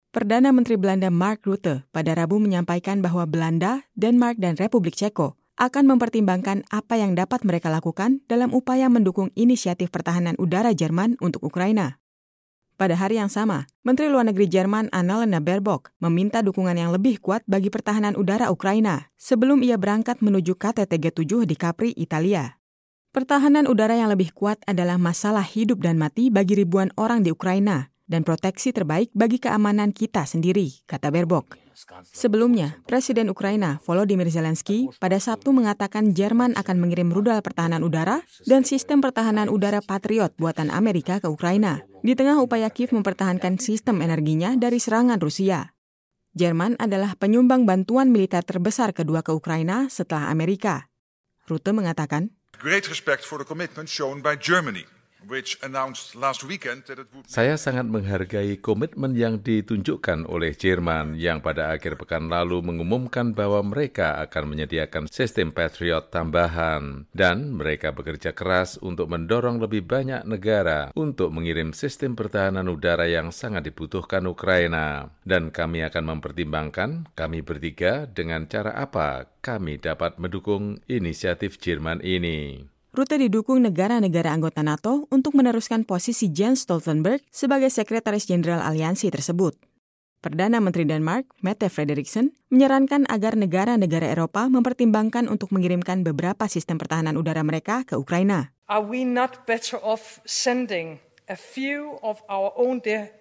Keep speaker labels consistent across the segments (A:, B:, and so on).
A: Perdana Menteri Belanda Mark Rutte pada Rabu menyampaikan bahwa Belanda, Denmark, dan Republik Ceko akan mempertimbangkan apa yang dapat mereka lakukan dalam upaya mendukung inisiatif pertahanan udara Jerman untuk Ukraina. Pada hari yang sama, Menteri Luar Negeri Jerman Annalena Baerbock meminta dukungan yang lebih kuat bagi pertahanan udara Ukraina sebelum ia berangkat menuju KTT G7 di Capri, Italia. Pertahanan udara yang lebih kuat adalah masalah hidup dan mati bagi ribuan orang di Ukraina dan proteksi terbaik bagi keamanan kita sendiri, kata Baerbock. Sebelumnya, Presiden Ukraina Volodymyr Zelensky pada Sabtu mengatakan Jerman akan mengirim rudal pertahanan udara dan sistem pertahanan udara Patriot buatan Amerika ke Ukraina, di tengah upaya Kiev mempertahankan sistem energinya dari serangan Rusia. Jerman adalah penyumbang bantuan militer terbesar kedua ke Ukraina setelah Amerika. Rutte mengatakan,
B: Great respect for the commitment shown by Germany, which announced last weekend that it would...
C: Saya sangat menghargai komitmen yang ditunjukkan oleh Jerman yang pada akhir pekan lalu mengumumkan bahwa mereka akan menyediakan sistem Patriot tambahan dan mereka bekerja keras untuk mendorong lebih banyak negara untuk mengirim sistem pertahanan udara yang sangat dibutuhkan Ukraina. Dan kami akan mempertimbangkan, kami bertiga, dengan cara apa kami dapat mendukung inisiatif Jerman ini.
A: Rutte didukung negara-negara anggota NATO untuk meneruskan posisi Jens Stoltenberg sebagai Sekretaris Jenderal Aliansi tersebut. Perdana Menteri Denmark, Mette Frederiksen, menyarankan agar negara-negara Eropa mempertimbangkan untuk mengirimkan beberapa sistem pertahanan udara mereka ke Ukraina.
D: Are we not better off sending a few of our own air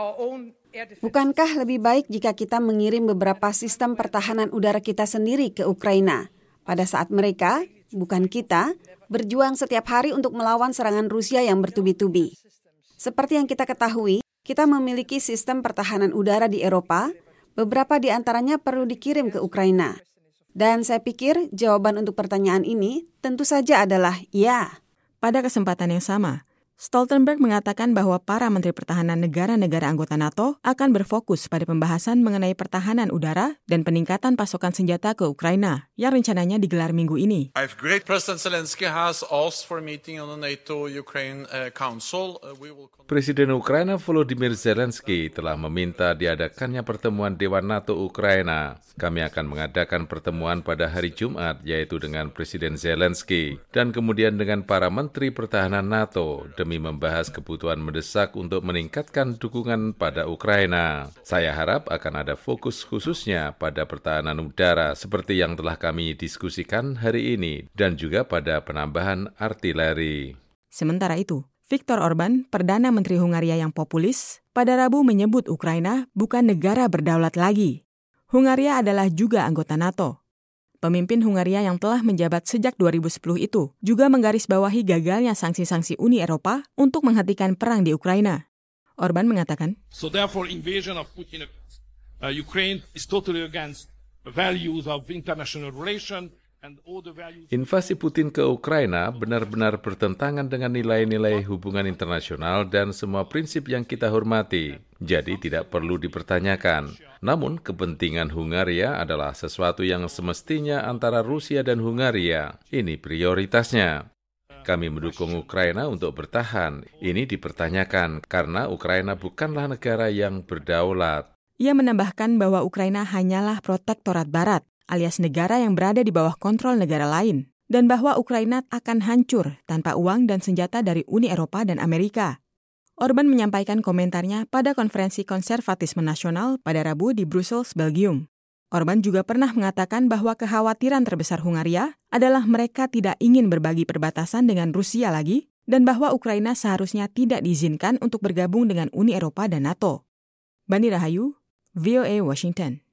D: defense?
E: Bukankah lebih baik jika kita mengirim beberapa sistem pertahanan udara kita sendiri ke Ukraina pada saat mereka, bukan kita, berjuang setiap hari untuk melawan serangan Rusia yang bertubi-tubi. Seperti yang kita ketahui, kita memiliki sistem pertahanan udara di Eropa, beberapa di antaranya perlu dikirim ke Ukraina. Dan saya pikir jawaban untuk pertanyaan ini tentu saja adalah ya.
A: Pada kesempatan yang sama, Stoltenberg mengatakan bahwa para menteri pertahanan negara-negara anggota NATO akan berfokus pada pembahasan mengenai pertahanan udara dan peningkatan pasokan senjata ke Ukraina yang rencananya digelar minggu ini.
F: President Zelensky has asked for a meeting on the NATO-Ukraine Council.
C: Presiden Ukraina Volodymyr Zelensky telah meminta diadakannya pertemuan Dewan NATO Ukraina. Kami akan mengadakan pertemuan pada hari Jumat, yaitu dengan Presiden Zelensky dan kemudian dengan para menteri pertahanan NATO demi membahas kebutuhan mendesak untuk meningkatkan dukungan pada Ukraina. Saya harap akan ada fokus khususnya pada pertahanan udara seperti yang telah kami diskusikan hari ini dan juga pada penambahan artileri.
A: Sementara itu, Viktor Orban, Perdana Menteri Hungaria yang populis, pada Rabu menyebut Ukraina bukan negara berdaulat lagi. Hungaria adalah juga anggota NATO. Pemimpin Hungaria yang telah menjabat sejak 2010 itu juga menggarisbawahi gagalnya sanksi-sanksi Uni Eropa untuk menghentikan perang di Ukraina. Orban mengatakan,
G: So therefore invasion of Putin Ukraine is totally against the values of international relations.
C: Invasi Putin ke Ukraina benar-benar bertentangan dengan nilai-nilai hubungan internasional dan semua prinsip yang kita hormati. Jadi tidak perlu dipertanyakan. Namun kepentingan Hungaria adalah sesuatu yang semestinya antara Rusia dan Hungaria. Ini prioritasnya. Kami mendukung Ukraina untuk bertahan. Ini dipertanyakan karena Ukraina bukanlah negara yang berdaulat.
A: Ia menambahkan bahwa Ukraina hanyalah protektorat Barat, alias negara yang berada di bawah kontrol negara lain, dan bahwa Ukraina akan hancur tanpa uang dan senjata dari Uni Eropa dan Amerika. Orban menyampaikan komentarnya pada konferensi konservatisme nasional pada Rabu di Brussels, Belgium. Orban juga pernah mengatakan bahwa kekhawatiran terbesar Hungaria adalah mereka tidak ingin berbagi perbatasan dengan Rusia lagi, dan bahwa Ukraina seharusnya tidak diizinkan untuk bergabung dengan Uni Eropa dan NATO. Bani Rahayu, VOA Washington.